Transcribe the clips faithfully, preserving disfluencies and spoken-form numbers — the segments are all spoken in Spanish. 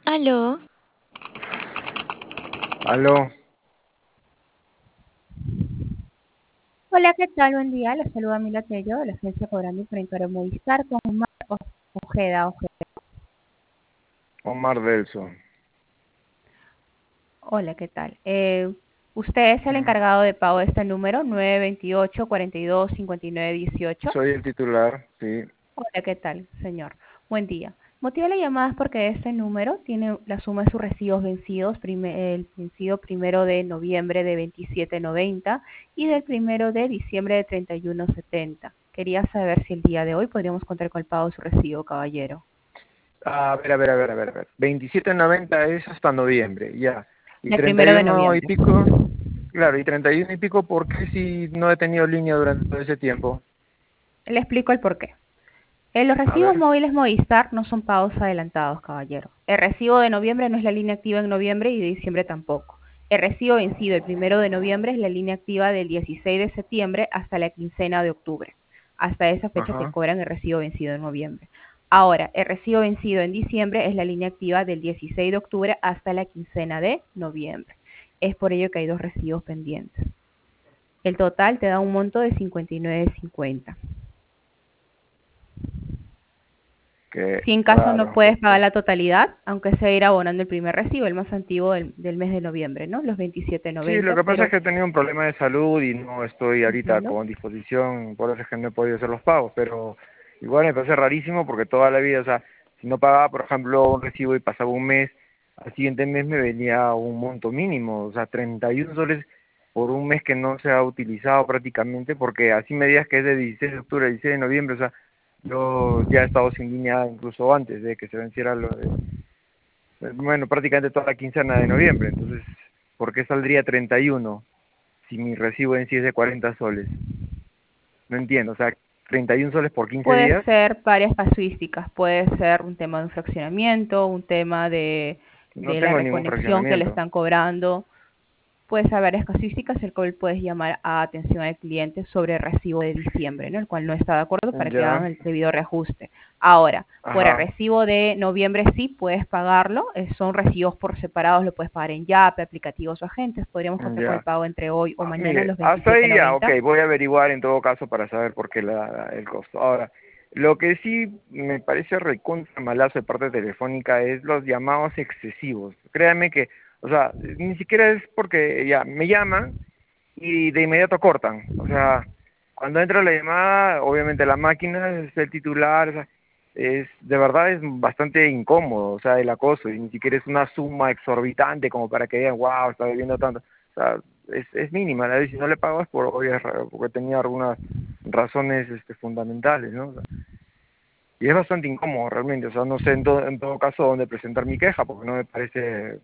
Aló, Aló, Hola, ¿qué tal? Buen día. Les saluda Mila Tello de la agencia Cobrando por Encargo Movistar con Omar O- Ojeda. Ojeda. Omar Delso. Hola, ¿qué tal? Eh, usted es el Mm, encargado de pago de este número, nueve veintiocho, cuarenta y dos, cincuenta y nueve dieciocho. Soy el titular, sí. Hola, ¿qué tal, señor? Buen día. Motivo de la llamada es porque este número tiene la suma de sus recibos vencidos, prime- el vencido primero de noviembre de veintisiete noventa y del primero de diciembre de treinta y uno setenta. Quería saber si el día de hoy podríamos contar con el pago de su recibo, caballero. A ver, a ver, a ver, a ver, a ver. veintisiete noventa es hasta noviembre, ya. Y El treinta y primero de uno y noviembre. pico, claro, y treinta y uno y pico, ¿por qué si no he tenido línea durante todo ese tiempo? Le explico el porqué. Eh, los A recibos ver, móviles Movistar no son pagos adelantados, caballero. El recibo de noviembre no es la línea activa en noviembre y de diciembre tampoco. El recibo vencido el primero de noviembre es la línea activa del dieciséis de septiembre hasta la quincena de octubre, hasta esa fecha que ajá, cobran el recibo vencido en noviembre. Ahora, el recibo vencido en diciembre es la línea activa del dieciséis de octubre hasta la quincena de noviembre. Es por ello que hay dos recibos pendientes. El total te da un monto de cincuenta y nueve cincuenta. qué Si en caso no raro. puedes pagar la totalidad, aunque sea ir abonando el primer recibo, el más antiguo del, del mes de noviembre, ¿no? Los veintisiete Sí, lo noventa, que pasa es pero que he tenido un problema de salud y no estoy ahorita entiendo. con disposición, por eso es que no he podido hacer los pagos, pero igual me parece rarísimo porque toda la vida, o sea, si no pagaba, por ejemplo, un recibo y pasaba un mes, al siguiente mes me venía un monto mínimo, o sea, treinta y uno soles por un mes que no se ha utilizado prácticamente, porque así me digas que es de dieciséis de octubre a dieciséis de noviembre, o sea, yo ya he estado sin línea incluso antes de que se venciera lo de, bueno, prácticamente toda la quincena de noviembre, entonces, ¿por qué saldría treinta y uno si mi recibo en sí es de cuarenta soles? No entiendo, o sea, treinta y uno soles por quince Puede días, ser varias casuísticas, puede ser un tema de un fraccionamiento, un tema de, no de la tengo ningún reconexión que le fraccionamiento. están cobrando. Puedes haber varias casuísticas, el cual puedes llamar a atención al cliente sobre el recibo de diciembre, ¿no? El cual no está de acuerdo para que hagan Ya, el debido reajuste. Ahora, por el ajá, recibo de noviembre sí puedes pagarlo, eh, son recibos por separados, lo puedes pagar en Yape, aplicativos o agentes, podríamos contar con el ya. pago entre hoy o Ah, mañana, mire, los hasta veintisiete ahí ya, ok, noventa. voy a averiguar en todo caso para saber por qué la, el costo. Ahora, lo que sí me parece recontra malazo de parte telefónica es los llamados excesivos. Créanme que, o sea, ni siquiera es porque ya me llaman y de inmediato cortan. O sea, cuando entra la llamada, obviamente la máquina es el titular, o sea, es de verdad es bastante incómodo, o sea, el acoso, y ni siquiera es una suma exorbitante como para que digan, wow, está debiendo tanto. O sea, es, es mínima, ¿no? Y si no le pago es por obvias ra- porque tenía algunas razones este, fundamentales, ¿no? O sea, y es bastante incómodo realmente, o sea, no sé en todo, en todo caso dónde presentar mi queja, porque no me parece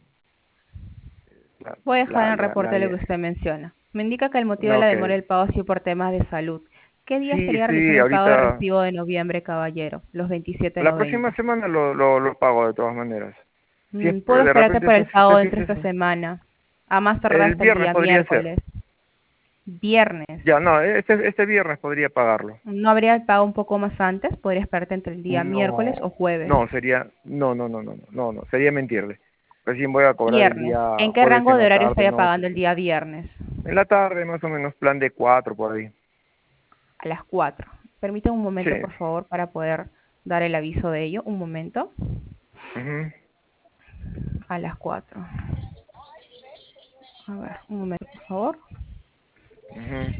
la, Voy a dejar en la, el la, la, reporte lo que usted menciona. Me indica que el motivo de no, la demora que del pago ha sido por temas de salud. ¿Qué día sí, estaría estoy realizando el pago de ahorita. recibo de noviembre, caballero? Los veintisiete La próxima noventa. semana lo, lo, lo pago de todas maneras. Si es Mm, por- puedo de esperarte repente por este, el pago este fin entre de esta semana. semana. A más tardar El hasta el viernes día podría ser. miércoles. Viernes. Ya, no, este, este viernes podría pagarlo. ¿No habría el pago un poco más antes? Podría esperarte entre el día miércoles o No, jueves. no, sería, no, no, no, no, no, no, no, sería mentirle. Recién voy a cobrar el Viernes. día ¿En qué jueves rango en de la horario tarde, estaría noche, pagando el sí. día viernes? En la tarde, más o menos, plan de cuatro por ahí. A las cuatro. Permítame un Sí. momento, por favor, para poder dar el aviso de ello. Un momento. Ujú, A las cuatro. A ver, un momento, por favor. ujú,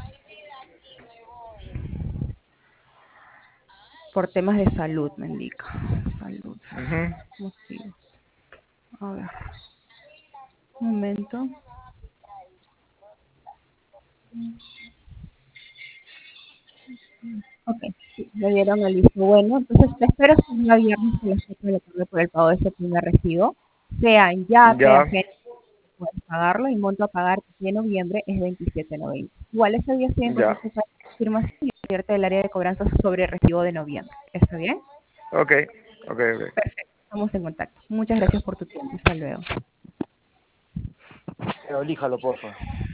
Por temas de salud, me indica. Salud. ujú. Motivo. A ver, un momento. Ok, sí, me dieron el visto bueno. Entonces te espero hasta el día viernes a las cuatro de la tarde por el pago de ese primer recibo. Sea en Yape, Ya, agente, puedes pagarlo. Y monto a pagar de noviembre es veintisiete noventa. Igual ese día estoy en ya. contacto con la confirmación y abierta del área de cobranzas sobre el recibo de noviembre. ¿Está bien? Ok, ok, ok. Perfecto. Estamos en contacto. Muchas gracias por tu tiempo. Hasta luego. Pero elíjalo, porfa.